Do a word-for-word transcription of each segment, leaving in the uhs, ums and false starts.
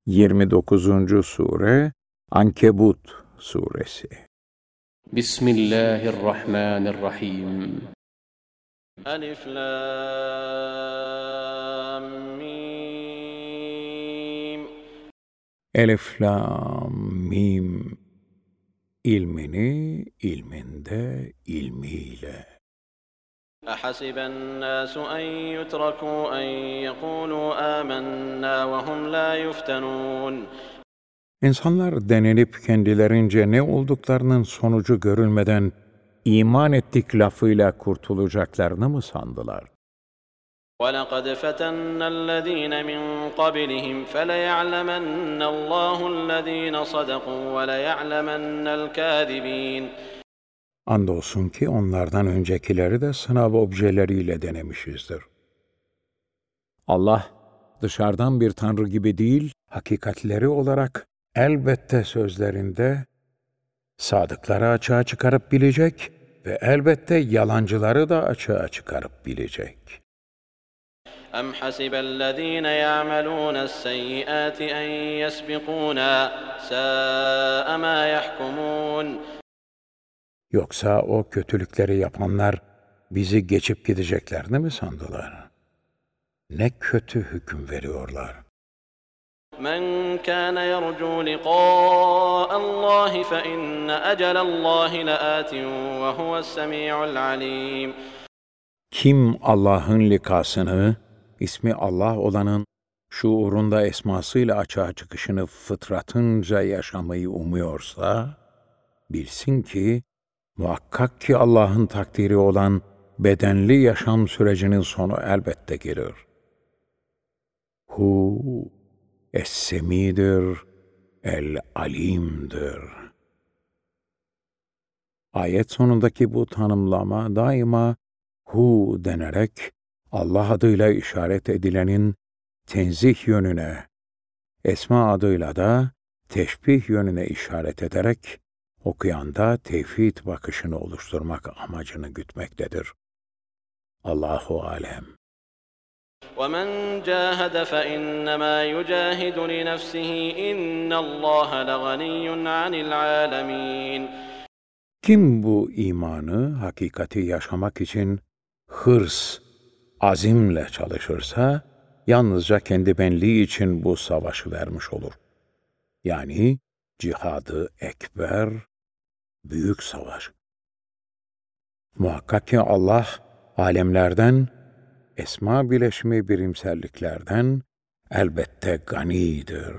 yirmi dokuzuncu sure Ankebut suresi. Bismillahirrahmanirrahim. Elif Lam Mim. Elif Lam Mim. İlmini ilminde ilmiyle. أحسب الناس أن يتركوا أن يقولوا آمنا وهم لا يفتنون. İnsanlar denilip kendilerince ne olduklarının sonucu görülmeden iman ettik lafıyla kurtulacaklarını mı sandılar? وَلَقَدْ فَتَنَّا الَّذ۪ينَ مِنْ قَبْلِهِمْ فَلَيَعْلَمَنَّ اللّٰهُ الَّذ۪ينَ صَدَقُوا وَلَيَعْلَمَنَّ الْكَاذِب۪ينَ. Andolsun ki onlardan öncekileri de sınav objeleriyle denemişizdir. Allah, dışarıdan bir tanrı gibi değil, hakikatleri olarak elbette sözlerinde sadıkları açığa çıkarıp bilecek ve elbette yalancıları da açığa çıkarıp bilecek. أَمْ حَسِبَ الَّذ۪ينَ يَعْمَلُونَ السَّيِّئَاتِ أَنْ يَسْبِقُونَا سَاءَ مَا يَحْكُمُونَ. Yoksa o kötülükleri yapanlar bizi geçip gideceklerini mi sandılar? Ne kötü hüküm veriyorlar. مَنْ كَانَ يَرْجُو لِقَاءَ اللّٰهِ فَإِنَّ أَجَلَ اللّٰهِ لَآتٍ وَهُوَ السَّمِيعُ الْعَلِيمُ. Kim Allah'ın likasını, ismi Allah olanın şuurunda esmasıyla açığa çıkışını fıtratınca yaşamayı umuyorsa, bilsin ki, muhakkak ki Allah'ın takdiri olan bedenli yaşam sürecinin sonu elbette gelir. Hu, Es-Semi'dir, El-Alim'dir. Ayet sonundaki bu tanımlama daima Hu denerek Allah adıyla işaret edilenin tenzih yönüne, esma adıyla da teşbih yönüne işaret ederek okuyanda tevhid bakışını oluşturmak amacını gütmektedir. Allahu alem. وَمَنْ جَاهَدَ فَإِنَّمَا يُجَاهِدُ لِنَفْسِهِ إِنَّ اللّٰهَ لَغَنِيٌّ عَنِ الْعَالَمِينَ. Kim bu imanı, hakikati yaşamak için hırs, azimle çalışırsa, yalnızca kendi benliği için bu savaşı vermiş olur. Yani cihadı ekber, büyük savaş. Muhakkak ki Allah, alemlerden, esma bileşimi birimselliklerden elbette ganidir.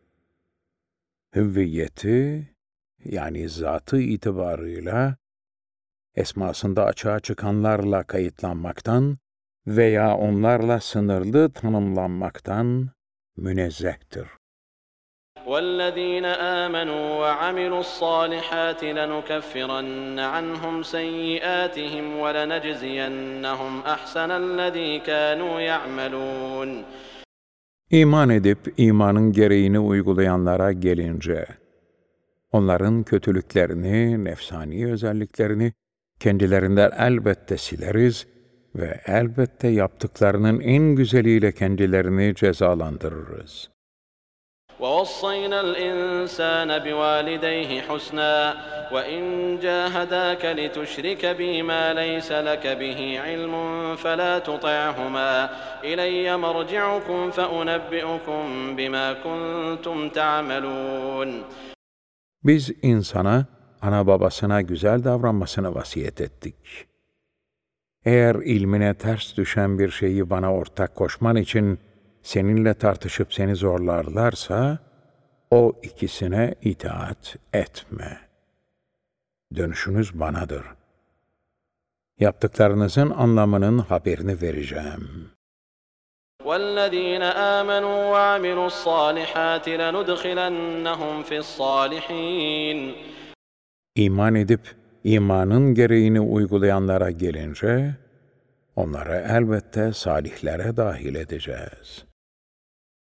Hüviyeti, yani zatı itibarıyla, esmasında açığa çıkanlarla kayıtlanmaktan veya onlarla sınırlı tanımlanmaktan münezzehtir. وَالَّذ۪ينَ آمَنُوا وَعَمِلُوا الصَّالِحَاتِ لَنُكَفِّرَنَّ عَنْهُمْ سَيِّئَاتِهِمْ وَلَنَجْزِيَنَّهُمْ أَحْسَنَ الَّذ۪ي كَانُوا يَعْمَلُونَ. İman edip imanın gereğini uygulayanlara gelince, onların kötülüklerini, nefsani özelliklerini kendilerinden elbette sileriz ve elbette yaptıklarının en güzeliyle kendilerini cezalandırırız. وَوَصَّيْنَا الْإِنْسَانَ بِوَالِدَيْهِ حُسْنًا وَإِنْ جَاهَدَاكَ لِتُشْرِكَ بِي مَا لَيْسَ لَكَ بِهِ عِلْمٌ فَلَا تُطِعْهُمَا إِلَيَّ مَرْجِعُكُمْ فَأُنَبِّئُكُمْ بِمَا كُنْتُمْ تَعْمَلُونَ. Biz insana, ana babasına güzel davranmasını vasiyet ettik. Eğer ilmine ters düşen bir şeyi bana ortak koşman için seninle tartışıp seni zorlarlarsa, o ikisine itaat etme. Dönüşünüz banadır. Yaptıklarınızın anlamının haberini vereceğim. وَالَّذ۪ينَ آمَنُوا وَعَمِلُوا الصَّالِحَاتِ لَنُدْخِلَنَّهُمْ فِي الصَّالِحِينَ. İman edip imanın gereğini uygulayanlara gelince, onları elbette salihlere dahil edeceğiz.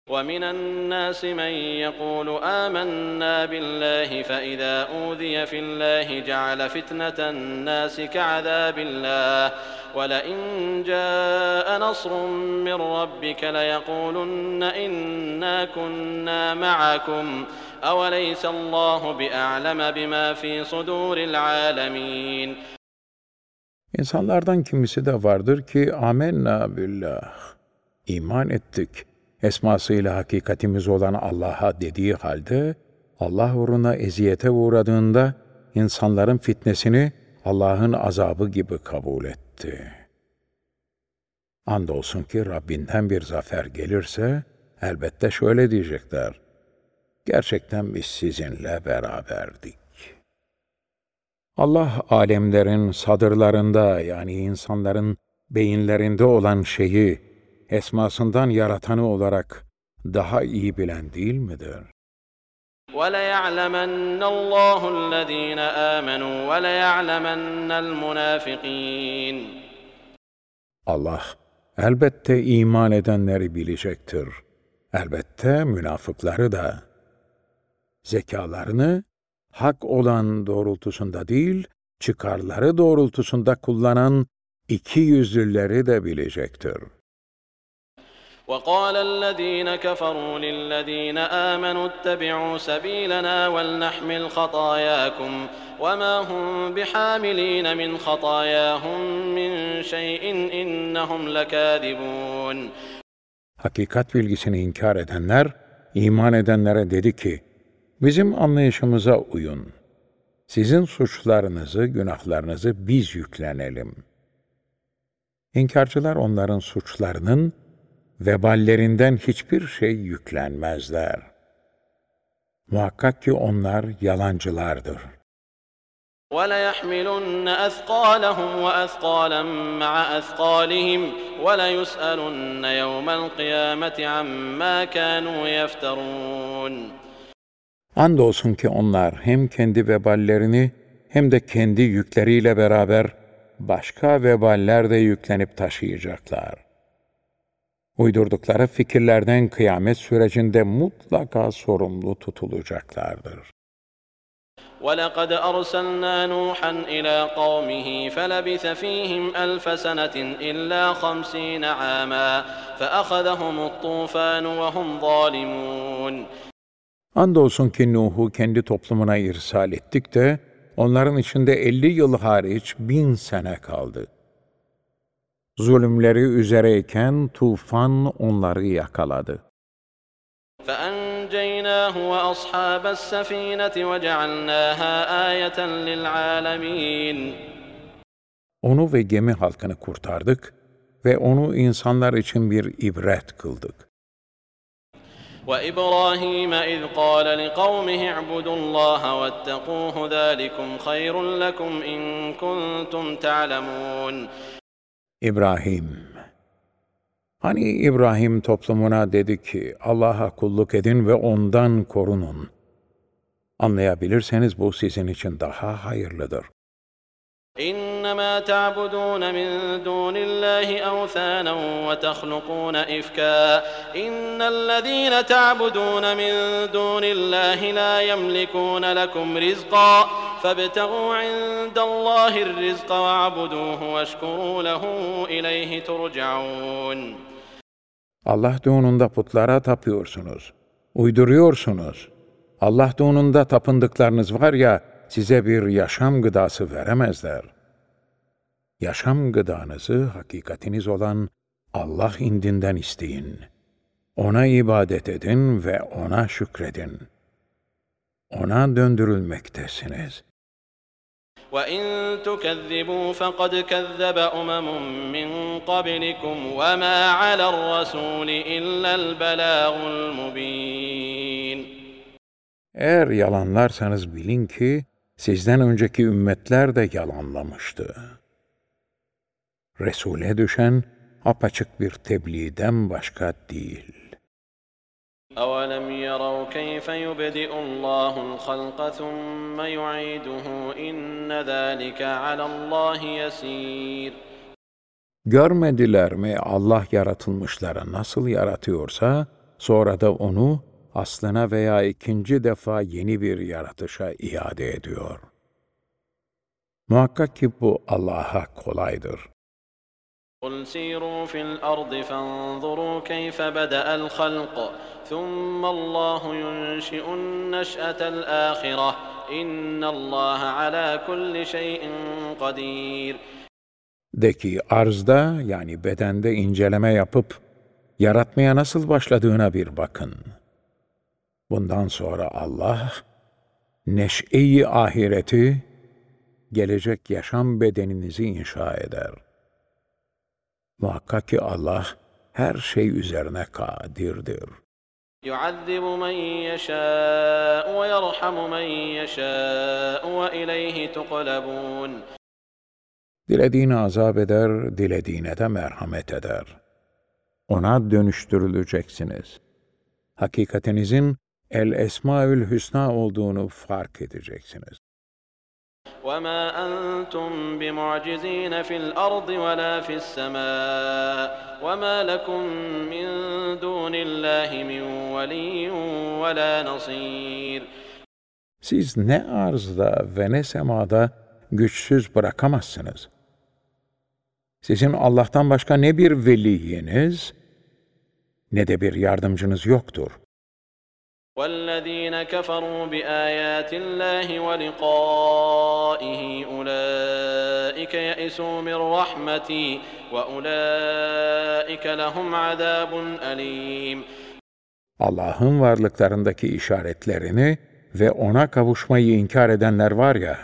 ومن الناس من يقول آمنا بالله فإذا أوذي في الله جعل فتنة الناس كعذاب الله ولئن جاء نصر من ربك ليقولن إنا كنا معكم أوليس الله بأعلم بما في صدور العالمين. İnsanlardan kimisi de vardır ki amenna billah, iman ettik, esmasıyla hakikatimiz olan Allah'a dediği halde, Allah uğruna eziyete uğradığında insanların fitnesini Allah'ın azabı gibi kabul etti. Andolsun ki Rabbinden bir zafer gelirse, elbette şöyle diyecekler: gerçekten biz sizinle beraberdik. Allah alemlerin sadırlarında, yani insanların beyinlerinde olan şeyi esmasından yaratanı olarak daha iyi bilen değil midir? وَلَيَعْلَمَنَّ اللّٰهُ الَّذ۪ينَ آمَنُوا وَلَيَعْلَمَنَّ الْمُنَافِق۪ينَ. Allah elbette iman edenleri bilecektir. Elbette münafıkları da. Zekalarını hak olan doğrultusunda değil, çıkarları doğrultusunda kullanan iki yüzlüleri de bilecektir. وَقَالَ الَّذ۪ينَ كَفَرُوا لِلَّذ۪ينَ آمَنُوا اتَّبِعُوا سَب۪يلَنَا وَلْنَحْمِلْ خَطَايَاكُمْ وَمَا هُمْ بِحَامِل۪ينَ مِنْ خَطَايَاهُمْ مِنْ شَيْءٍ اِنَّهُمْ لَكَاذِبُونَ. Hakikat bilgisini inkar edenler, iman edenlere dedi ki, bizim anlayışımıza uyun. Sizin suçlarınızı, günahlarınızı biz yüklenelim. İnkarcılar onların suçlarının veballerinden hiçbir şey yüklenmezler. Muhakkak ki onlar yalancılardır. وَلَيَحْمِلُنَّ أَثْقَالَهُمْ وَأَثْقَالًا مَعَ أَثْقَالِهِمْ وَلَيُسْأَلُنَّ يَوْمَ الْقِيَامَةِ عَمَّا كَانُوا يَفْتَرُونَ. Andolsun ki onlar hem kendi veballerini hem de kendi yükleriyle beraber başka veballer de yüklenip taşıyacaklar. Uydurdukları fikirlerden kıyamet sürecinde mutlaka sorumlu tutulacaklardır. وَلَقَدْ أَرْسَلْنَا نُوحًا إِلَى قَوْمِهِ فَلَبِثَ فِيهِمْ أَلْفَ سَنَةٍ إِلَّا خَمْسِينَ عَامًا فَأَخَذَهُمُ الطُّوفَانُ وَهُمْ ظَالِمُونَ. Andolsun ki Nuh'u kendi toplumuna irsal ettik de, onların içinde elli yıl hariç bin sene kaldı. Zulümleri üzereyken tufan onları yakaladı. فَأَنْجَيْنَاهُ وَأَصْحَابَ السَّفِينَةِ وَجَعَلْنَاهَا آيَةً لِلْعَالَمِينَ. Onu ve gemi halkını kurtardık ve onu insanlar için bir ibret kıldık. وَإِبْرَاهِيمَ إِذْ قَالَ لِقَوْمِهِ اعْبُدُوا اللّٰهَ وَاتَّقُوهُ ذَٰلِكُمْ خَيْرٌ لَكُمْ إِن كُنتُمْ تَعْلَمُونَ. İbrahim, hani İbrahim toplumuna dedi ki, Allah'a kulluk edin ve ondan korunun. Anlayabilirseniz bu sizin için daha hayırlıdır. إِنَّمَا تَعْبُدُونَ مِن دُونِ اللّٰهِ أَوْثَانًا وَتَخْلُقُونَ إِفْكًا إِنَّ الَّذ۪ينَ تَعْبُدُونَ مِن دُونِ اللّٰهِ لَا يَمْلِكُونَ لَكُمْ رِزْقًا فَابْتَغُوا عِندَ اللّٰهِ الرِّزْقَ وَاعْبُدُوهُ وَاشْكُرُوا لَهُ إِلَيْهِ تُرْجَعُونَ. Allah doğununda putlara tapıyorsunuz, uyduruyorsunuz. Allah doğununda tapındıklarınız var ya, size bir yaşam gıdası veremezler. Yaşam gıdanızı hakikatiniz olan Allah indinden isteyin. Ona ibadet edin ve ona şükredin. Ona döndürülmektesiniz. وَإِن تُكَذِّبُوا فَقَدْ كَذَّبَ أُمَمٌ مِّن قَبْلِكُمْ وَمَا عَلَى الرَّسُولِ إِلَّا الْبَلَاغُ الْمُبِينُ. Eğer yalanlarsanız bilin ki, sizden önceki ümmetler de yalanlamıştı. Resul'e düşen apaçık bir tebliğden başka değil. أَوَلَمْ يَرَوْا كَيْفَ يُبْدِئُ اللّٰهُ الْخَلْقَ ثُمَّ يُعِيدُهُ إِنَّ ذَٰلِكَ عَلَى اللّٰهِ يَسِيرٌ. Görmediler mi Allah yaratılmışları nasıl yaratıyorsa, sonra da onu aslına veya ikinci defa yeni bir yaratışa iade ediyor. Muhakkak ki bu Allah'a kolaydır. قُلْ سِيرُوا فِي الْأَرْضِ فَانظُرُوا كَيْفَ بَدَأَ الْخَلْقَ ثُمَّ اللَّهُ يُنشِئُ النَّشْأَةَ الْآخِرَةَ إِنَّ اللَّهَ عَلَى كُلِّ شَيْءٍ قَدِيرٌ. De ki arzda yani bedende inceleme yapıp yaratmaya nasıl başladığına bir bakın. Bundan sonra Allah neş'e-i ahireti, gelecek yaşam bedeninizi inşa eder. Muhakkak ki Allah her şey üzerine kadirdir. يُعَذِّبُ مَن يَشَاءُ وَيَرْحَمُ مَن يَشَاءُ وَإِلَيْهِ تُقْلَبُونَ. Dilediğini azap eder, dilediğine de merhamet eder. Ona dönüştürüleceksiniz. Hakikatinizin El-Esmaül Hüsna olduğunu fark edeceksiniz. وَمَا أَنْتُمْ بِمُعْجِزِينَ فِي الْأَرْضِ وَلَا فِي السَّمَاءِ وَمَا لَكُمْ مِنْ دُونِ اللّٰهِ مِنْ وَلِيٍّ وَلَا نَصِيرٍ. Siz ne arzda ve ne semada güçsüz bırakamazsınız. Sizin Allah'tan başka ne bir veliyiniz, ne de bir yardımcınız yoktur. وَالَّذ۪ينَ كَفَرُوا بِآيَاتِ اللّٰهِ وَلِقَائِهِ أُولَٰئِكَ يَئِسُوا مِنْ رَحْمَتِي وَأُولَٰئِكَ لَهُمْ عَذَابٌ أَلِيمٌ. Allah'ın varlıklarındaki işaretlerini ve ona kavuşmayı inkar edenler var ya,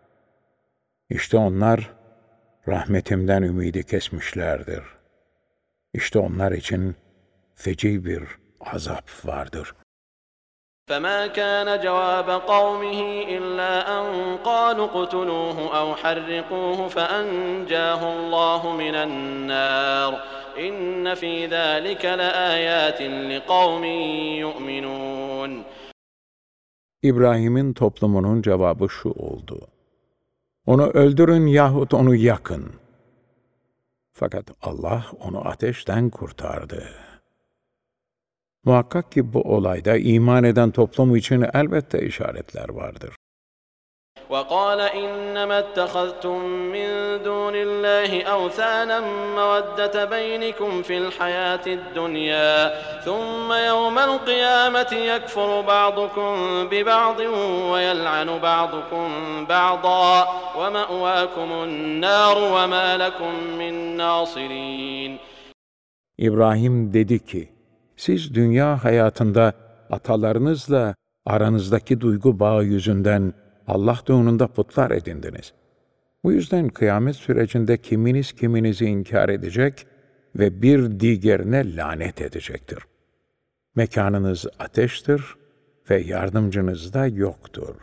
işte onlar rahmetimden ümidi kesmişlerdir. İşte onlar için feci bir azap vardır. فَمَا كَانَ جَوَابَ قَوْمِهِ إِلَّا أَنْ قَالُوا اقْتُلُوهُ أَوْ حَرِّقُوهُ فَأَنْجَاهُ اللّٰهُ مِنَ النَّارِ إِنَّ فِي ذَٰلِكَ لَآيَاتٍ لِقَوْمٍ يُؤْمِنُونَ. İbrahim'in toplumunun cevabı şu oldu: Onu öldürün yahut onu yakın. Fakat Allah onu ateşten kurtardı. Muhakkak ki bu olayda iman eden toplum için elbette işaretler vardır. وَقَالَ إِنَّمَا اتَّخَذْتُم مِّن دُونِ اللّٰهِ أَوْثَانًا مَّوَدَّةَ بَيْنِكُمْ فِي الْحَيَاةِ الدُّنْيَا ثُمَّ يَوْمَ الْقِيَامَةِ يَكْفُرُ بَعْضُكُم بِبَعْضٍ وَيَلْعَنُ بَعْضُكُم بَعْضًا وَمَأْوَاكُمُ النَّارُ وَمَا لَكُم مِّن نَّاصِرِينَ. İbrahim dedi ki, siz dünya hayatında atalarınızla aranızdaki duygu bağı yüzünden Allah doğununda putlar edindiniz. Bu yüzden kıyamet sürecinde kiminiz kiminizi inkar edecek ve bir diğerine lanet edecektir. Mekanınız ateştir ve yardımcınız da yoktur.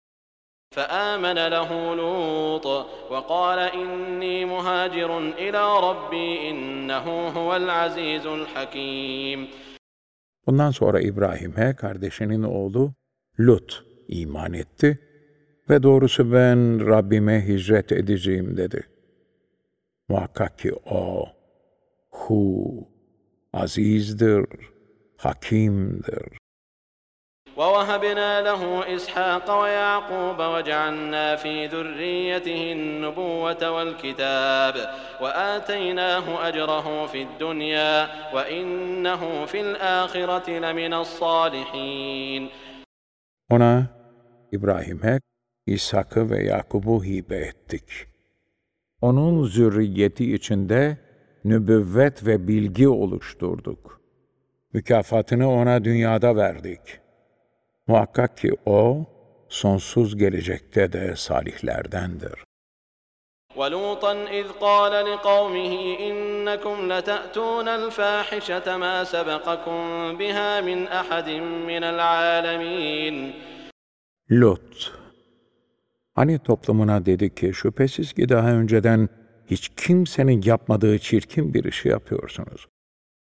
فآمن له لوط وقال إني مهاجر إلى ربي إنه هو العزيز الحكيم. Bundan sonra İbrahim'e kardeşinin oğlu Lut iman etti ve doğrusu ben Rabbime hicret edeceğim dedi. Muhakkak ki o, hu, azizdir, hakimdir. وَوَهَبْنَا لَهُ إِسْحَاقَ وَيَعْقُوبَ وَجَعَلْنَا فِي ذُرِّيَّتِهِ النُّبُوَّةَ وَالْكِتَابَ وَآتَيْنَاهُ أَجْرَهُ فِي الدُّنْيَا وَإِنَّهُ فِي الْآخِرَةِ لَمِنَ الصَّالِحِينَ. Ona, İbrahim'e, İshak'ı ve Yakub'u hibe ettik. Onun zürriyeti içinde nübüvvet ve bilgi oluşturduk. Mükafatını ona dünyada verdik. Muhakkak ki o, sonsuz gelecekte de salihlerdendir. وَلُوطًا إِذْ قَالَ لِقَوْمِهِ إِنَّكُمْ لَتَأْتُونَ الْفَاحِشَةَ مَا سَبَقَكُم بِهَا مِنْ أَحَدٍ مِّنَ الْعَالَمِينَ. Lut, hani toplumuna dedi ki, şüphesiz ki daha önceden hiç kimsenin yapmadığı çirkin bir işi yapıyorsunuz.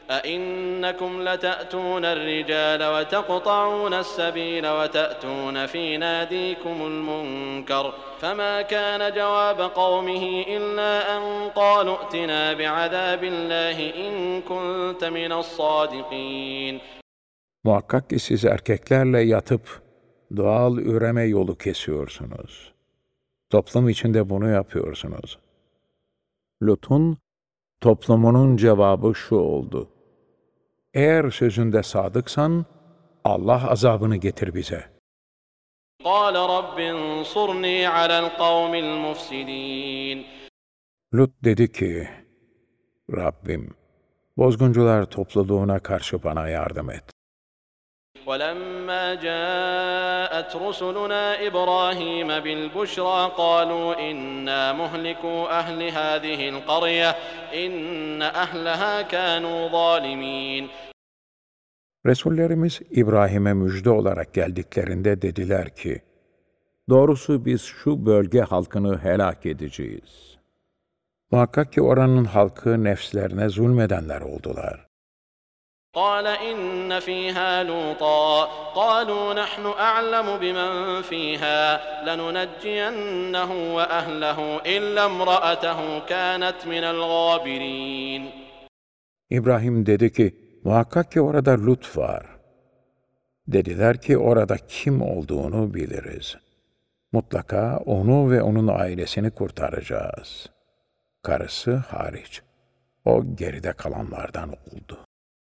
أئنكم لتأتون الرجال وتقطعون السبيل وتأتون في ناديكم المنكر فما كان جواب قومه إلا أن قالوا ائتنا بعذاب الله إن كنت من الصادقين. Muhakkak ki siz erkeklerle yatıp doğal üreme yolu kesiyorsunuz. Toplum içinde bunu yapıyorsunuz. Lut'un toplumunun cevabı şu oldu: eğer sözünde sadıksan, Allah azabını getir bize. قال رب انصرني على القوم المفسدين. Lut dedi ki, Rabbim, bozguncular topluluğuna karşı bana yardım et. ولما جاءت رسلنا إبراهيم بالبشرى قالوا إنا مهلكو أهل هذه القرية إن أهلها كانوا ظالمين. Resullerimiz İbrahim'e müjde olarak geldiklerinde dediler ki, doğrusu biz şu bölge halkını helak edeceğiz. Muhakkak ki oranın halkı nefslerine zulmedenler oldular. قال إن فيها لوطا قالوا نحن أعلم بمن فيها لننجينه وأهله إلا امرأته كانت من الغابرين. İbrahim dedi ki, muhakkak ki orada Lut var. Dediler ki orada kim olduğunu biliriz. Mutlaka onu ve onun ailesini kurtaracağız. Karısı hariç. O geride kalanlardan oldu.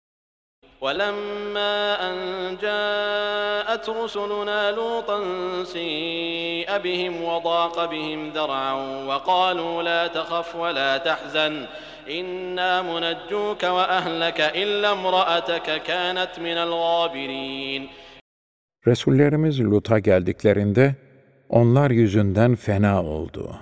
ولما أن جاءت رسلنا لوطا سيء بهم وضاق بهم ذرعا وقالوا لا تخف ولا تحزن إنا منجوك وأهلك إلا امرأتك كانت من الغابرين. Resullerimiz Lut'a geldiklerinde onlar yüzünden fena oldu.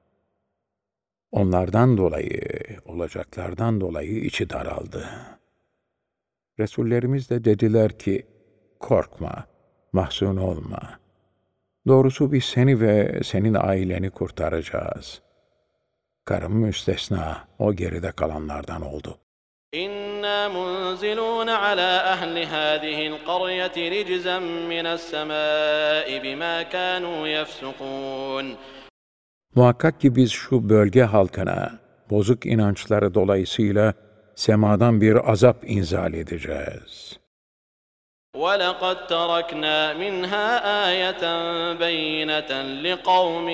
Onlardan dolayı, olacaklardan dolayı içi daraldı. Resullerimiz de dediler ki, korkma, mahzun olma. Doğrusu biz seni ve senin aileni kurtaracağız. Karım müstesna, o geride kalanlardan oldu. إنا منزلون على أهل هذه القرية رجزا من السماء بما كانوا يفسقون. Muhakkak ki biz şu bölge halkına, bozuk inançları dolayısıyla semadan bir azap inzal edeceğiz. وَلَقَدْ تَرَكْنَا مِنْهَا آيَةً بَيِّنَةً لِقَوْمٍ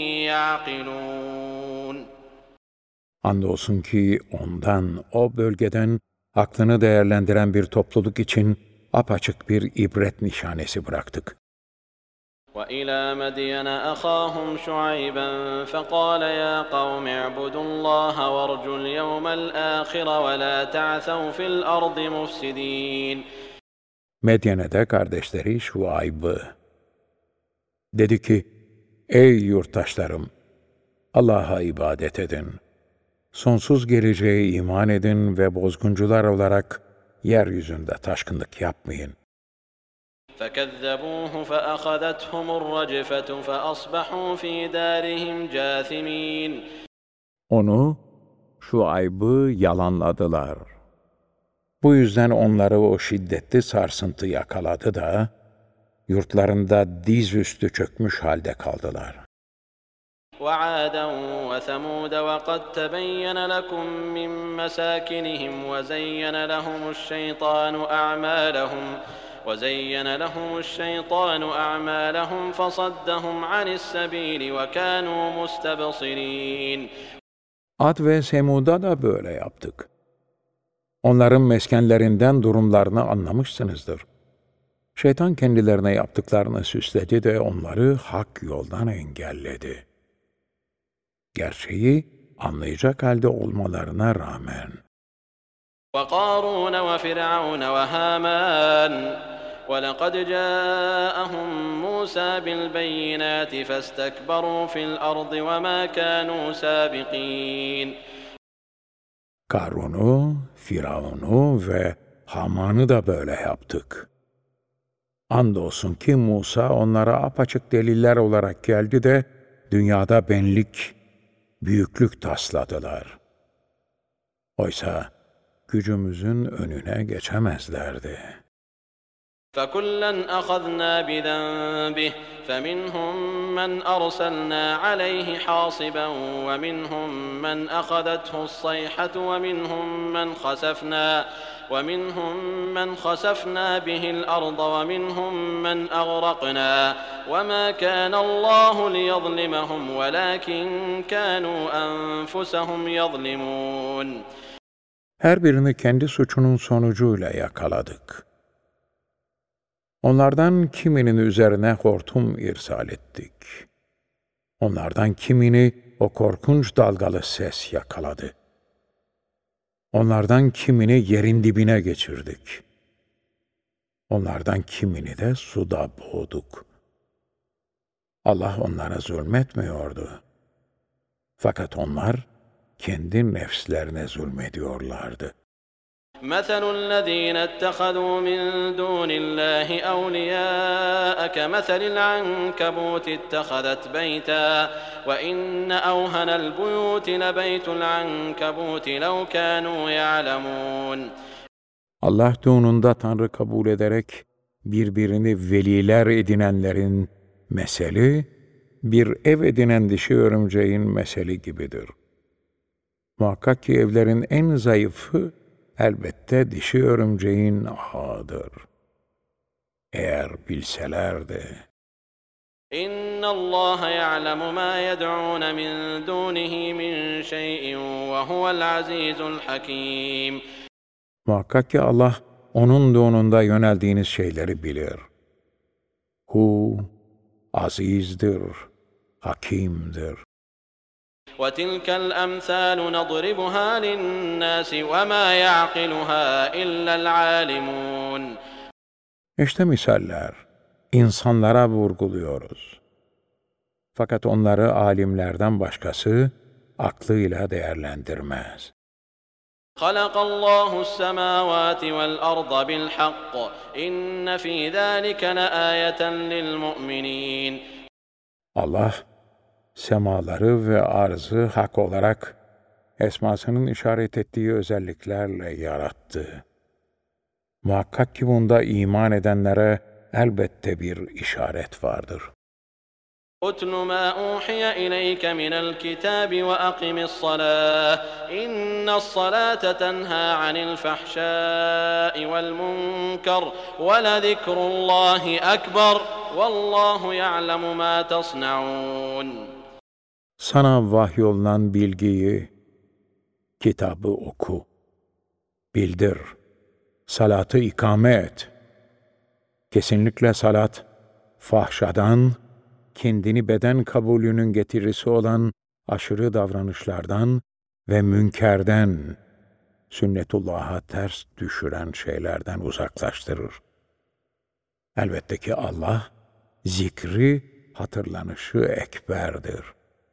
يَعْقِلُونَ. Andolsun ki ondan, o bölgeden aklını değerlendiren bir topluluk için apaçık bir ibret nişanesi bıraktık. وَإِلَى مَدْيَنَ أَخَاهُمْ شُعَيْبًا فَقَالَ يَا قَوْمِ اعْبُدُوا اللَّهَ وَارْجُوا الْيَوْمَ الْآخِرَ وَلَا تَعْثَوْا فِي الْأَرْضِ مُفْسِدِينَ. Medyen'e de kardeşleri Şuayb'ı dedi ki, ey yurttaşlarım, Allah'a ibadet edin. Sonsuz geleceğe iman edin ve bozguncular olarak yeryüzünde taşkınlık yapmayın. فَكَذَّبُوهُ فَأَخَذَتْهُمُ الرَّجْفَةُ فَأَصْبَحُوا فِي دَارِهِمْ جَاثِمِينَ. Onu, Şuayb'ı yalanladılar. Bu yüzden onları o şiddetli sarsıntı yakaladı da, yurtlarında dizüstü çökmüş halde kaldılar. وَعَادًا وَثَمُودَ وَقَدْ تَبَيَّنَ لَكُم مِّن مَّسَاكِنِهِمْ وَزَيَّنَ لَهُمُ الشَّيْطَانُ أَعْمَالَهُمْ وَزَيَّنَ لَهُمُ الشَّيْطَانُ أَعْمَالَهُمْ فَصَدَّهُمْ عَنِ السَّبِيلِ وَكَانُوا مُسْتَبْصِرِينَ. Ad ve Semud'a da böyle yaptık. Onların meskenlerinden durumlarını anlamışsınızdır. Şeytan kendilerine yaptıklarını süsledi de onları hak yoldan engelledi. Gerçeği anlayacak halde olmalarına rağmen. وَقَارُونَ وَفِرْعَوْنَ وَهَامَانَ وَلَقَدْ جَاءَهُم مُّوسَى بِالْبَيِّنَاتِ فَاسْتَكْبَرُوا فِي الْأَرْضِ وَمَا كَانُوا سَابِقِينَ. Karun'u, Firavun'u ve Haman'ı da böyle yaptık. Andolsun ki Musa onlara apaçık deliller olarak geldi de dünyada benlik, büyüklük tasladılar. Oysa gücümüzün önüne geçemezlerdi. فَكُلًّا أَخَذْنَا بِذَنبِهِ فَمِنْهُمْ مَنْ أَرْسَلْنَا عَلَيْهِ حَاصِبًا وَمِنْهُمْ مَنْ أَخَذَتْهُ الصَّيْحَةُ وَمِنْهُمْ مَنْ خَسَفْنَا وَمِنْهُمْ مَنْ خَسَفْنَا بِهِ الْأَرْضَ وَمِنْهُمْ مَنْ أَغْرَقْنَا وَمَا كَانَ اللَّهُ لِيَظْلِمَهُمْ وَلَكِنْ كَانُوا أَنفُسَهُمْ يَظْلِمُونَ. Her birini kendi suçunun sonucuyla yakaladık. Onlardan kiminin üzerine hortum irsal ettik. Onlardan kimini o korkunç dalgalı ses yakaladı. Onlardan kimini yerin dibine geçirdik. Onlardan kimini de suda boğduk. Allah onlara zulmetmiyordu. Fakat onlar kendi nefslerine zulmediyorlardı. مَثَلُ الَّذ۪ينَ اتَّخَذُوا مِنْ دُونِ اللّٰهِ أَوْلِيَاءَ كَمَثَلِ الْعَنْكَبُوتِ اتَّخَذَتْ بَيْتًا وَإِنَّ أَوْهَنَ الْبُيُوتِ لَبَيْتُ الْعَنْكَبُوتِ لَوْ كَانُوا يَعْلَمُونَ. Allah doğununda Tanrı kabul ederek birbirini veliler edinenlerin meseli, bir ev edinen dişi örümceğin meseli gibidir. Muhakkak ki evlerin en zayıfı, elbette dişi örümceğin ağıdır. Eğer bilselerdi. İnna Allah ya'lemu ma yed'un min dunihi min şey'in ve huvel azizul hakim. Muhakkak ki Allah onun doğununda yöneldiğiniz şeyleri bilir. Hu azizdir, hakimdir. وَتِلْكَ الْأَمْثَالُ نَضْرِبُهَا لِلنَّاسِ وَمَا يَعْقِلُهَا إِلَّا الْعَالِمُونَ. İşte misaller, insanlara vurguluyoruz. Fakat onları alimlerden başkası aklıyla değerlendirmez. خَلَقَ اللّٰهُ السَّمَاوَاتِ وَالْأَرْضَ بِالْحَقِّ إِنَّ فِي ذَٰلِكَ لَآيَةً لِلْمُؤْمِنِينَ. Allah, semaları ve arzı hak olarak esmasının işaret ettiği özelliklerle yarattı. Muhakkak ki bunda iman edenlere elbette bir işaret vardır. اُتْلُ مَا أُوحِيَ إِلَيْكَ مِنَ الْكِتَابِ وَأَقِمِ الصَّلَاةَ إِنَّ الصَّلَاةَ تَنْهَى عَنِ الْفَحْشَاءِ وَالْمُنكَرِ وَلَذِكْرُ اللّٰهِ أَكْبَرُ وَاللّٰهُ يَعْلَمُ مَا تَصْنَعُونَ. Sana vahyolunan bilgiyi, kitabı oku, bildir, salatı ikame et. Kesinlikle salat, fahşadan, kendini beden kabulünün getirisi olan aşırı davranışlardan ve münkerden, sünnetullah'a ters düşüren şeylerden uzaklaştırır. Elbette ki Allah, zikri, hatırlanışı ekberdir.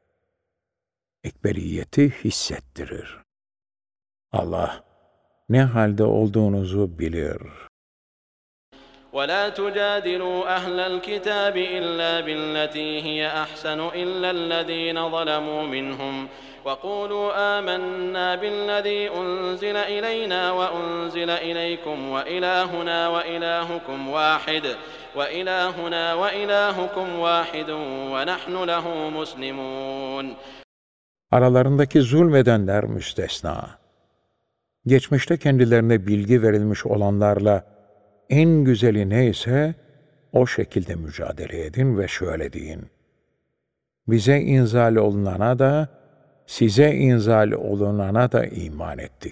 Ekberiyeti hissettirir. Allah, ne halde olduğunuzu bilir. وَلَا تُجَادِلُوا أَهْلَ الْكِتَابِ إِلَّا بِالَّتِي هِيَ أَحْسَنُ إِلَّا الَّذِينَ ظَلَمُوا مِنْهُمْ وَقُولُوا آمَنَّا بِالَّذِي أُنْزِلَ إِلَيْنَا وَأُنْزِلَ إِلَيْكُمْ وَإِلَٰهُنَا وَإِلَٰهُكُمْ واحد وَإِلَٰهُنَا وَإِلَٰهُكُمْ واحد وَنَحْنُ لَهُ مُسْلِمُونَ. Aralarındaki zulmedenler müstesna. Geçmişte kendilerine bilgi verilmiş olanlarla en güzeli neyse o şekilde mücadele edin ve şöyle deyin. Bize inzal olunana da, size inzal olunana da iman ettik.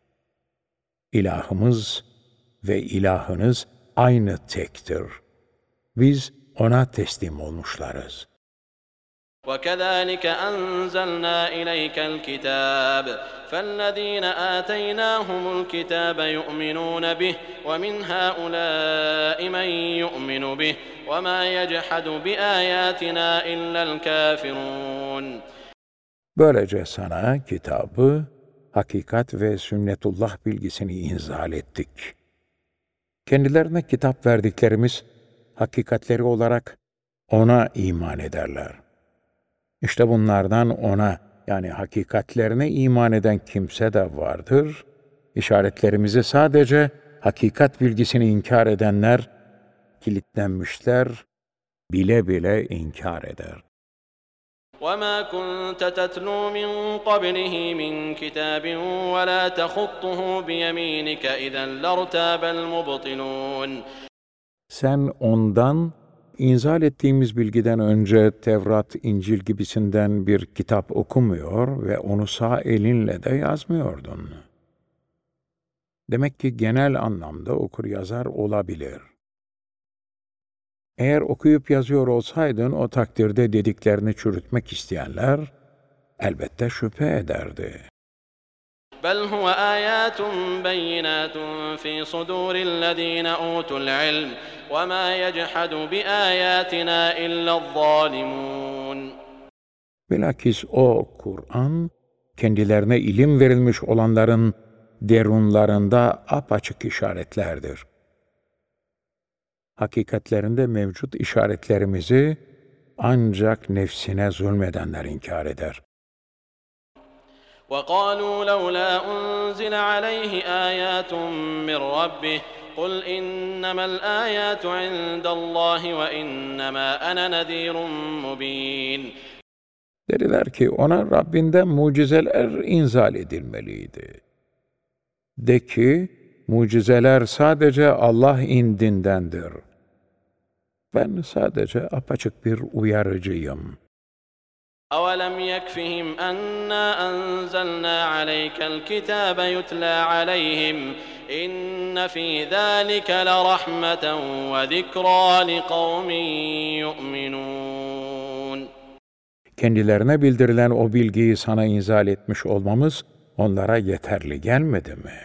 İlahımız ve ilahınız aynı tektir. Biz ona teslim olmuşlarız. وَكَذَٰلِكَ أَنزَلْنَا إِلَيْكَ الْكِتَابَ فَالَّذِينَ آتَيْنَاهُمُ الْكِتَابَ يُؤْمِنُونَ بِهِ وَمِنْ هَٰؤُلَاءِ مَن يُؤْمِنُ بِهِ وَمَا يَجْحَدُ بِآيَاتِنَا إِلَّا الْكَافِرُونَ. Böylece sana kitabı, hakikat ve sünnetullah bilgisini inzal ettik. Kendilerine kitap verdiklerimiz, hakikatleri olarak ona iman ederler. İşte bunlardan ona, yani hakikatlerine iman eden kimse de vardır işaretlerimizi sadece hakikat bilgisini inkar edenler, kilitlenmişler, bile bile inkar eder. وَمَا كُنْتَ تَتْلُو مِنْ قَبْلِهِ مِنْ كِتَابٍ وَلَا تَخُطُّهُ بِيَمِينِكَ إِذًا لَارْتَابَ الْمُبْطِلُونَ. Sen ondan, inzal ettiğimiz bilgiden önce Tevrat, İncil gibisinden bir kitap okumuyor ve onu sağ elinle de yazmıyordun. Demek ki genel anlamda okur yazar olabilir. Eğer okuyup yazıyor olsaydın, o takdirde dediklerini çürütmek isteyenler elbette şüphe ederdi. بَلْ هُوَ آيَاتٌ بَيِّنَاتٌ فِي صُدُورِ الَّذ۪ينَ أُوتُوا الْعِلْمِ وَمَا يَجْحَدُ بِآيَاتِنَا إِلَّا الظَّالِمُونَ. Bilakis o Kur'an, kendilerine ilim verilmiş olanların derunlarında apaçık işaretlerdir. Hakikatlerinde mevcut işaretlerimizi ancak nefsine zulmedenler inkar eder. وَقَالُوا لَوْلَا أُنْزِلَ عَلَيْهِ آيَاتٌ مِّن رَّبِّهِ قُلْ إِنَّمَا الْآيَاتُ عِندَ اللّٰهِ وَإِنَّمَا أَنَا نَذ۪يرٌ مُّب۪ينٌ. Dediler ki ona Rabbinden mucizeler inzal edilmeliydi. De ki, mucizeler sadece Allah indindendir. Ben sadece apaçık bir uyarıcıyım. أَوَلَمْ يَكْفِهِمْ أَنَّا أَنزَلْنَا عَلَيْكَ الْكِتَابَ يُتْلَى عَلَيْهِمْ إِنَّ فِي ذَٰلِكَ لَرَحْمَةً وَذِكْرَىٰ لِقَوْمٍ يُؤْمِنُونَ. Kendilerine bildirilen o bilgiyi sana inzal etmiş olmamız onlara yeterli gelmedi mi?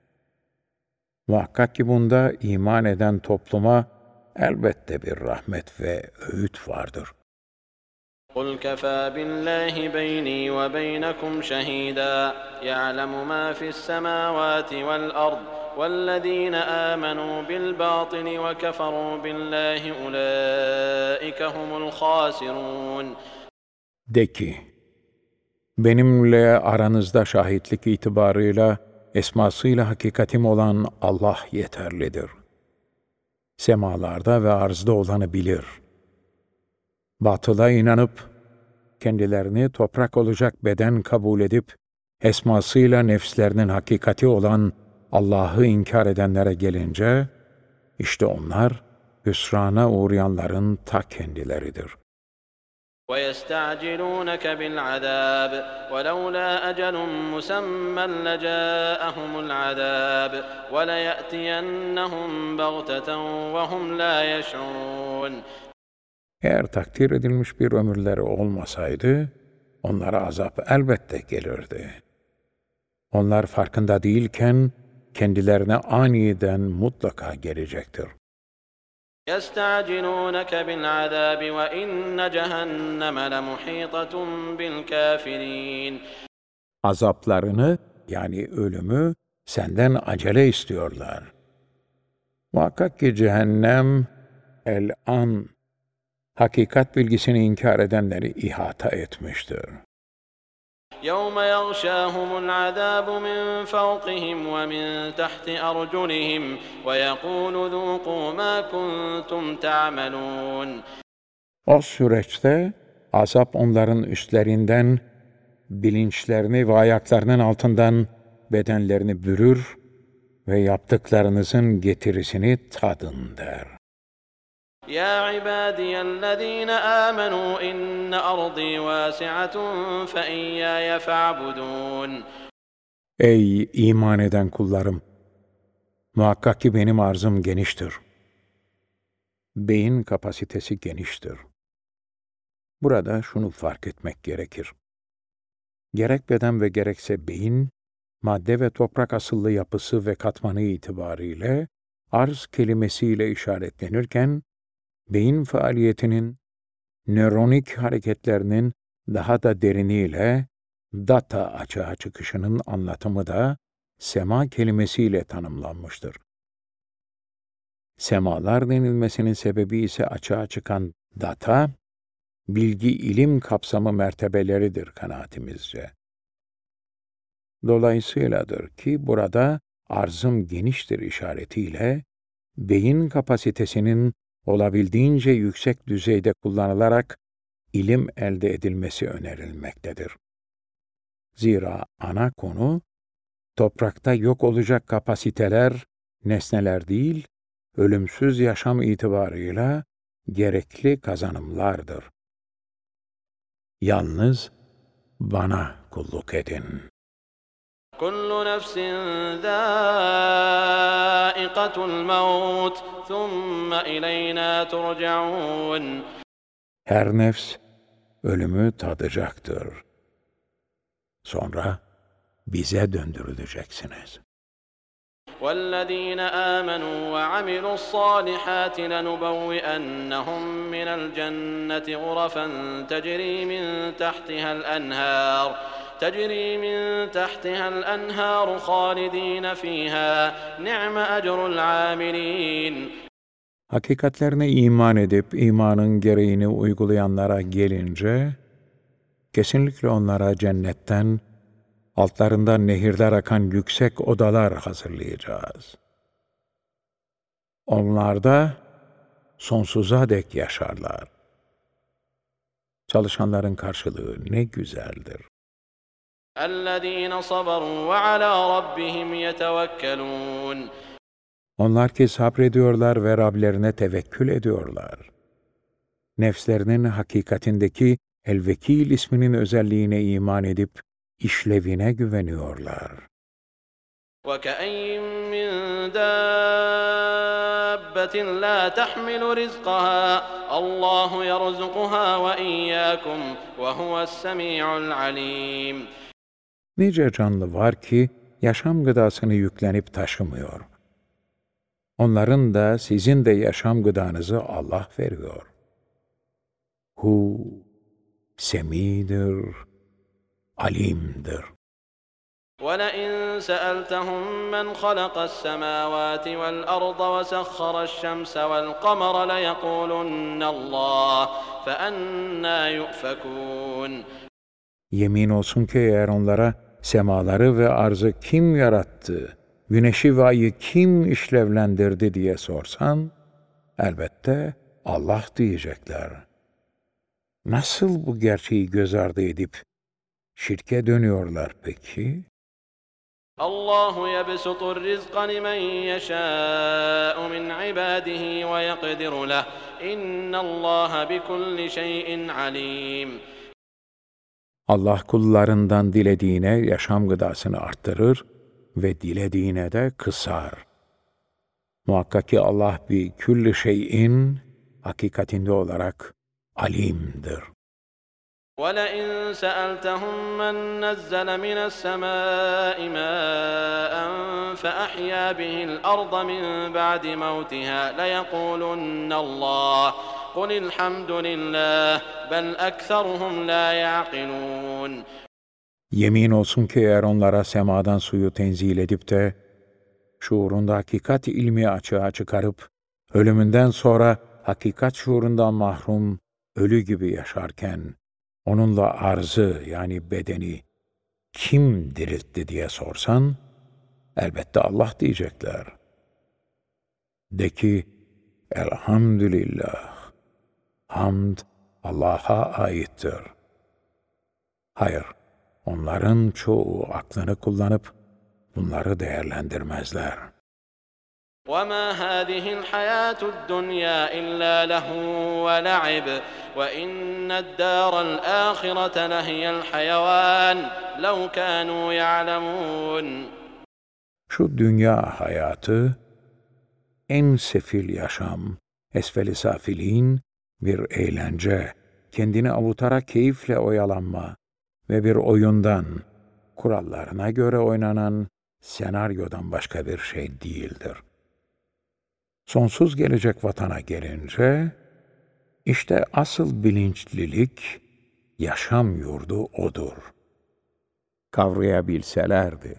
Muhakkak ki bunda iman eden topluma elbette bir rahmet ve öğüt vardır. قُلْ كَفَى بِاللّٰهِ بَيْنِي وَبَيْنَكُمْ شَهِيدًا يَعْلَمُ مَا فِي السَّمَاوَاتِ وَالْأَرْضِ وَالَّذ۪ينَ آمَنُوا بِالْبَاطِلِ وَكَفَرُوا بِاللّٰهِ أُولَٰئِكَ هُمُ الْخَاسِرُونَ. De ki, benimle aranızda şahitlik itibarıyla, esmasıyla hakikatim olan Allah yeterlidir. Semalarda ve arzda olanı bilir. Batıla inanıp, kendilerini toprak olacak beden kabul edip, esmasıyla nefslerinin hakikati olan Allah'ı inkar edenlere gelince, işte onlar, hüsrana uğrayanların ta kendileridir. وَيَسْتَعْجِلُونَكَ بِالْعَذَابِ وَلَوْلَا أَجَلٌ مُّسَمًّى لَّجَاءَهُمُ الْعَذَابُ وَلَيَأْتِيَنَّهُم بَغْتَةً وَهُمْ لَا يَشْعُرُونَ. Eğer takdir edilmiş bir ömürleri olmasaydı, onlara azap elbette gelirdi. Onlar farkında değilken, kendilerine aniden mutlaka gelecektir. يَسْتَعْجِلُونَكَ بِالْعَذَابِ وَإِنَّ جَهَنَّمَ لَمُحِيطَةٌ بِالْكَافِرِينَ. Azaplarını, yani ölümü, senden acele istiyorlar. Muhakkak ki cehennem, el-an, hakikat bilgisini inkar edenleri ihata etmiştir. يَوْمَ يَغْشَاهُمُ الْعَذَابُ مِنْ فَوْقِهِمْ وَمِنْ تَحْتِ أَرْجُلِهِمْ وَيَقُولُ ذُوقُوا مَا كُنْتُمْ تَعْمَلُونَ. O süreçte azap onların üstlerinden, bilinçlerini ve ayaklarının altından bedenlerini bürür ve yaptıklarınızın getirisini tadın der. يَا عِبَادِيَ الَّذ۪ينَ آمَنُوا إِنَّ أَرْضِي وَاسِعَةٌ فَإِيَّايَ فَاعْبُدُونَ. Ey iman eden kullarım! Muhakkak ki benim arzım geniştir. Beyin kapasitesi geniştir. Burada şunu fark etmek gerekir. Gerek beden ve gerekse beyin, madde ve toprak asıllı yapısı ve katmanı itibariyle arz kelimesiyle işaretlenirken, beyin faaliyetinin, nöronik hareketlerinin daha da deriniyle data açığa çıkışının anlatımı da sema kelimesiyle tanımlanmıştır. Semalar denilmesinin sebebi ise açığa çıkan data, bilgi ilim kapsamı mertebeleridir kanaatimizce. Dolayısıyladır ki burada arzım geniştir işaretiyle, beyin kapasitesinin olabildiğince yüksek düzeyde kullanılarak ilim elde edilmesi önerilmektedir. Zira ana konu, toprakta yok olacak kapasiteler, nesneler değil, ölümsüz yaşam itibarıyla gerekli kazanımlardır. Yalnız bana kulluk edin. Kullu nefsin zâikatul mevt, thumme ileyna turcaun. Her nefs ölümü tadacaktır. Sonra bize döndürüleceksiniz. وَالَّذ۪ينَ آمَنُوا وَعَمِلُوا الصَّالِحَاتِ لَنُبَوِّئَنَّهُمْ مِنَ الْجَنَّةِ غُرَفًا تَجْرِي مِنْ تَحْتِهَا الْأَنْهَارُ تَجْرِي مِنْ تَحْتِهَا الْأَنْهَارُ خَالِد۪ينَ ف۪يهَا نِعْمَ أَجْرُ الْعَامِلِينَ. Hakikatlerine iman edip imanın gereğini uygulayanlara gelince, kesinlikle onlara cennetten, altlarından nehirler akan yüksek odalar hazırlayacağız. Onlarda sonsuza dek yaşarlar. Çalışanların karşılığı ne güzeldir. اَلَّذ۪ينَ صَبَرُوا وَعَلَى رَبِّهِمْ يَتَوَكَّلُونَ. Onlar ki sabrediyorlar ve Rablerine tevekkül ediyorlar. Nefslerinin hakikatindeki El-Vekil isminin özelliğine iman edip işlevine güveniyorlar. وَكَأَيِّن مِّن دَابَّةٍ لَّا تَحْمِلُ رِزْقَهَا اللّٰهُ يَرْزُقُهَا وَإِيَّاكُمْ وَهُوَ السَّمِيعُ الْعَلِيمُ. Nice canlı var ki yaşam gıdasını yüklenip taşımıyor. Onların da sizin de yaşam gıdanızı Allah veriyor. Hu semidir, alimdir. وَلَئِن سَأَلْتَهُم مَّنْ خَلَقَ السَّمَاوَاتِ وَالْأَرْضَ وَسَخَّرَ الشَّمْسَ وَالْقَمَرَ لَيَقُولُنَّ اللّٰهُ فَأَنَّىٰ يُؤْفَكُونَ. Yemin olsun ki eğer onlara semaları ve arzı kim yarattı, güneşi ve ayı kim işlevlendirdi diye sorsan, elbette Allah diyecekler. Nasıl bu gerçeği göz ardı edip şirke dönüyorlar peki? Allahu yebsutur rizqa limen yeşâ'u min ibâdihi ve yekdiru leh. İnnallâhe bikulli şeyin alîm. Allah kullarından dilediğine yaşam gıdasını arttırır ve dilediğine de kısar. Muhakkak ki Allah bir külli şeyin hakikatinde olarak alimdir. وَلَئِنْ سَأَلْتَهُمْ مَنْ نَزَّلَ مِنَ السَّمَاءِ مَاءً فَأَحْيَا بِهِ الْأَرْضَ مِنْ بَعْدِ مَوْتِهَا لَيَقُولُنَّ اللّٰهُ قُلِ الْحَمْدُ لِلّٰهِ بَلْ أَكْثَرُهُمْ لَا يَعْقِلُونَ. Yemin olsun ki eğer onlara semadan suyu tenzil edip de şuurunda hakikat ilmi açığa çıkarıp ölümünden sonra hakikat şuurundan mahrum ölü gibi yaşarken onunla arzı yani bedeni kim diriltti diye sorsan, elbette Allah diyecekler. De ki, elhamdülillah, hamd Allah'a aittir. Hayır, onların çoğu aklını kullanıp bunları değerlendirmezler. وَمَا هَذِهِ الْحَيَاةُ الدُّنْيَا إِلَّا لَهْوٌ وَلَعِبٌ وَإِنَّ الدَّارَ الْآخِرَةَ لَهِيَ الْحَيَوَانُ لَوْ كَانُوا يَعْلَمُونَ. Şu dünya hayatı, en sefil yaşam, esfel-i safiliğin bir eğlence, kendini avutarak keyifle oyalanma ve bir oyundan, kurallarına göre oynanan senaryodan başka bir şey değildir. Sonsuz gelecek vatana gelince, işte asıl bilinçlilik, yaşam yurdu odur. Kavrayabilselerdi.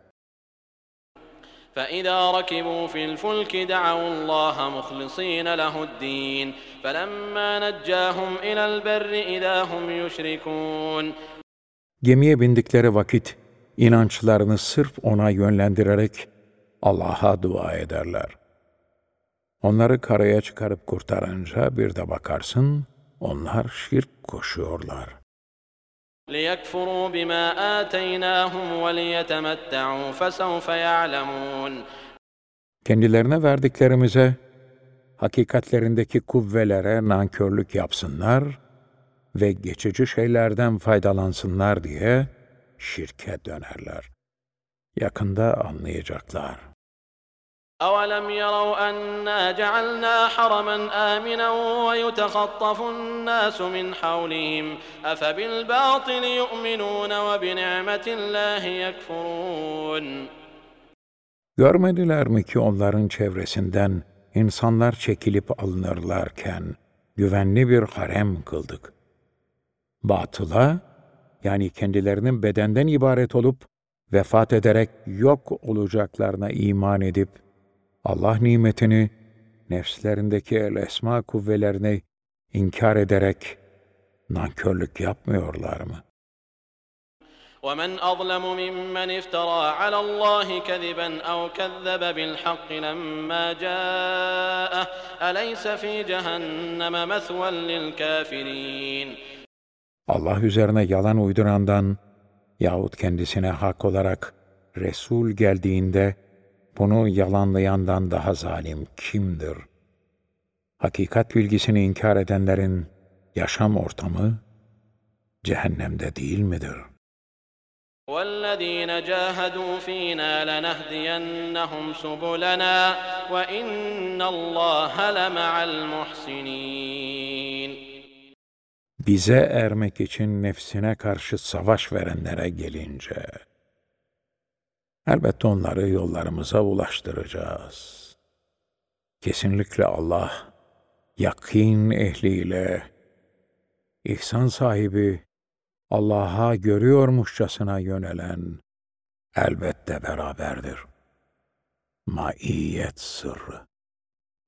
فَإِذَا رَكِبُوا فِي الْفُلْكِ دَعَوُا اللّٰهَ مُخْلِصِينَ لَهُ الدِّينَ فَلَمَّا نَجَّاهُمْ إِلَى الْبَرِّ إِذَا هُمْ يُشْرِكُونَ. Gemiye bindikleri vakit, inançlarını sırf ona yönlendirerek, Allah'a dua ederler. Onları karaya çıkarıp kurtarınca bir de bakarsın, onlar şirk koşuyorlar. لِيَكْفُرُوا بِمَا آتَيْنَاهُمْ وَلِيَتَمَتَّعُوا فَسَوْفَ يَعْلَمُونَ Kendilerine verdiklerimize, hakikatlerindeki kuvvelere nankörlük yapsınlar ve geçici şeylerden faydalansınlar diye şirke dönerler. Yakında anlayacaklar. أَوَلَمْ يَرَوْا أَنَّا جَعَلْنَا حَرَمًا آمِنًا وَيُتَخَطَّفُ النَّاسُ مِنْ حَوْلِهِمْ أَفَبِالْبَاطِلِ يُؤْمِنُونَ وَبِنِعْمَةِ اللّٰهِ يَكْفُرُونَ Görmediler mi ki onların çevresinden insanlar çekilip alınırlarken güvenli bir harem kıldık. Batıla, yani kendilerinin bedenden ibaret olup vefat ederek yok olacaklarına iman edip Allah nimetini, nefslerindeki el-esma kuvvelerini inkar ederek nankörlük yapmıyorlar mı? وَمَنْ أَظْلَمُ مِمَّنِ افْتَرَى عَلَى اللّٰهِ كَذِبًا أَوْ كَذَّبَ بِالْحَقِّ لَمَّا جَاءَهُ أَلَيْسَ فِي جَهَنَّمَ مَثْوًى لِلْكَافِرِينَ Allah üzerine yalan uydurandan yahut kendisine hak olarak Resul geldiğinde bunu yalanlayandan daha zalim kimdir? Hakikat bilgisini inkar edenlerin yaşam ortamı cehennemde değil midir? وَالَّذ۪ينَ جَاهَدُوا ف۪ينَا لَنَهْدِيَنَّهُمْ سُبُلَنَا وَاِنَّ اللّٰهَ لَمَعَ الْمُحْسِنِينَ Bize ermek için nefsine karşı savaş verenlere gelince, elbette onları yollarımıza ulaştıracağız. Kesinlikle Allah, yakin ehliyle, ihsan sahibi, Allah'a görüyormuşçasına yönelen elbette beraberdir. Maiyet sırrı.